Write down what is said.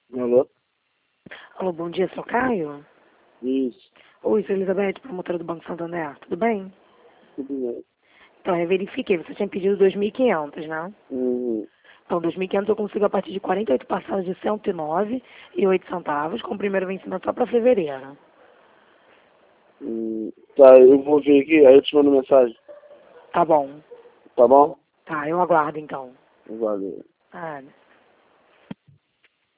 Alô? Alô, bom dia, seu Caio? Isso, Oi, sou Elizabeth, promotora do Banco Santander. Tudo bem? tudo bem. Então, eu verifiquei. Você tinha pedido 2.500, né? Uhum. Então, 2.500 eu consigo a partir de 48 parcelas de 109,08 com o primeiro vencimento só para fevereiro. Tá, eu vou ver aqui, aí eu te mando mensagem. Tá bom. Tá bom? Tá, eu aguardo então. Valeu. Ah,